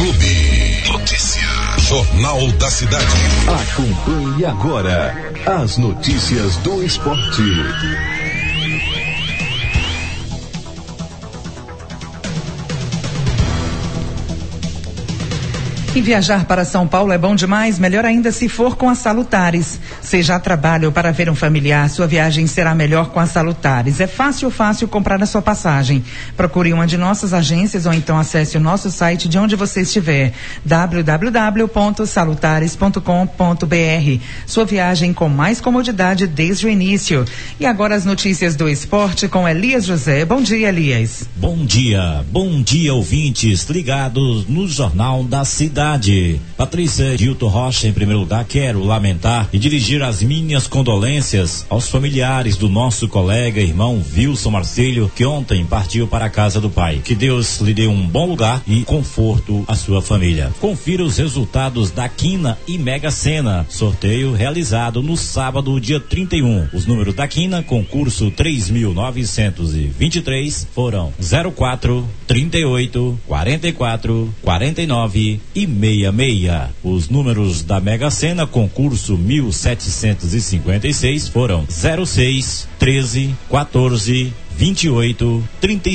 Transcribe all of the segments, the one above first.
Clube Notícia. Jornal da Cidade. Acompanhe agora as notícias do esporte. E viajar para São Paulo é bom demais, melhor ainda se for com a Salutares. Seja a trabalho ou para ver um familiar, sua viagem será melhor com a Salutares. É fácil comprar a sua passagem. Procure uma de nossas agências ou então acesse o nosso site de onde você estiver. www.salutares.com.br. Sua viagem com mais comodidade desde o início. E agora as notícias do esporte com Elias José. Bom dia, Elias. Bom dia, ouvintes ligados no Jornal da Cidade. Patrícia Gilton Rocha, em primeiro lugar, quero lamentar e dirigir as minhas condolências aos familiares do nosso colega e irmão Wilson Marcílio, que ontem partiu para a casa do pai. Que Deus lhe dê um bom lugar e conforto à sua família. Confira os resultados da Quina e Mega Sena, sorteio realizado no sábado, dia 31. Os números da Quina, concurso 3.923, foram 04, 38, 44, 49 e 66. Os números da Mega Sena, concurso 1756, foram 06, 13, 14, 28,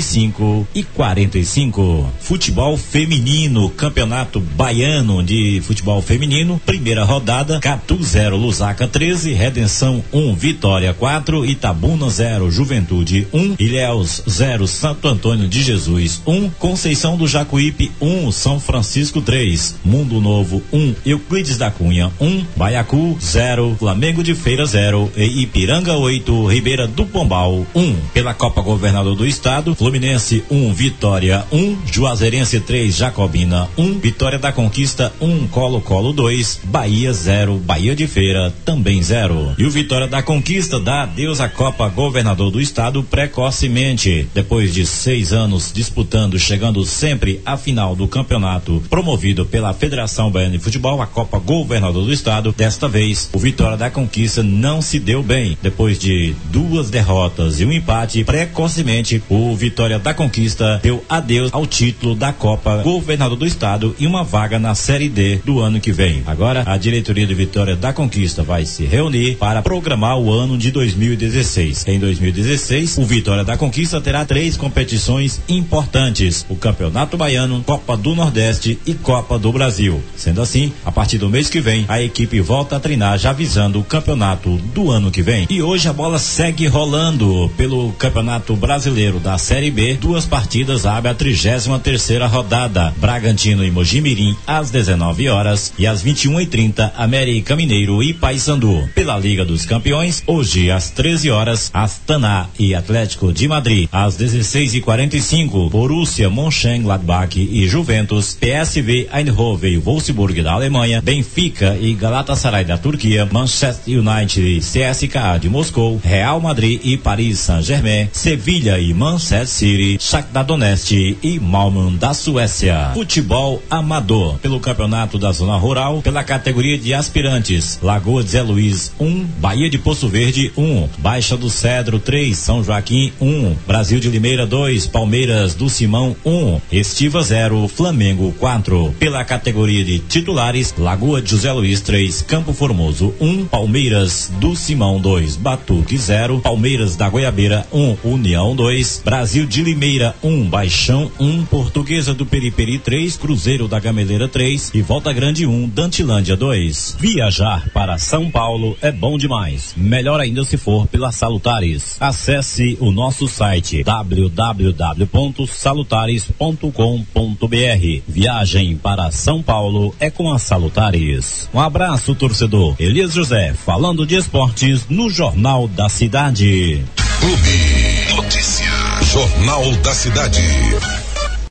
35 e 45. Futebol feminino, Campeonato Baiano de Futebol Feminino, primeira rodada, Catu 0, Lusaka 13, Redenção 1, Vitória 4, Itabuna 0, Juventude 1, Ilhéus 0, Santo Antônio de Jesus 1, Conceição do Jacuípe 1, São Francisco 3, Mundo Novo 1, Euclides da Cunha 1, Baiacu 0, Flamengo de Feira 0 e Ipiranga 8, Ribeira do Pombal 1. Pela Copa Governador do Estado, Fluminense 1, Vitória 1, Juazeirense 3, Jacobina 1, Vitória da Conquista 1, Colo-Colo 2, Bahia 0, Bahia de Feira também 0. E o Vitória da Conquista dá adeus à Copa Governador do Estado precocemente. Depois de 6 anos disputando, chegando sempre à final do campeonato promovido pela Federação Baiana de Futebol, a Copa Governador do Estado, desta vez o Vitória da Conquista não se deu bem. Depois de 2 derrotas e um empate, precocemente o Vitória da Conquista deu adeus ao título da Copa Governador do Estado e uma vaga na Série D do ano que vem. Agora a diretoria do Vitória da Conquista vai se reunir para programar o ano de 2016. Em 2016, o Vitória da Conquista terá 3 competições importantes: o Campeonato Baiano, Copa do Nordeste e Copa do Brasil. Sendo assim, a partir do mês que vem, a equipe volta a treinar já visando o campeonato do ano que vem. E hoje a bola segue rolando pelo Campeonato Brasileiro da Série B. 2 partidas abre a 33ª rodada. Bragantino e Mojimirim às 19 horas e às 21h30 América Mineiro e Paysandu. Pela Liga dos Campeões, hoje às 13 horas Astana e Atlético de Madrid. Às 16h45 Borussia Mönchengladbach e Juventus, PSV Eindhoven e Wolfsburg da Alemanha, Benfica e Galatasaray da Turquia, Manchester United e CSKA de Moscou, Real Madrid e Paris Saint-Germain, Sevilha e Manchester City, Shakhtar Donetsk e Malmö da Suécia. Futebol amador pelo Campeonato da Zona Rural, pela categoria de aspirantes: Lagoa de Zé Luiz 1, Bahia de Poço Verde 1, Baixa do Cedro 3, São Joaquim 1, Brasil de Limeira 2, Palmeiras do Simão 1, Estiva 0, Flamengo 4. Pela categoria de titulares: Lagoa de José Luiz 3, Campo Formoso 1, Palmeiras do Simão 2, Batuque 0, Palmeiras da Goiabeira 1, União 2, Brasil de Limeira 1, Baixão 1, Portuguesa do Periperi 3, Cruzeiro da Gameleira 3 e Volta Grande 1, Dantilândia 2. Viajar para São Paulo é bom demais, melhor ainda se for pela Salutares. Acesse o nosso site www.salutares.com.br. Viagem para São Paulo é com a Salutares. Um abraço, torcedor. Elias José falando de esportes no Jornal da Cidade. Clube Notícia. Jornal da Cidade.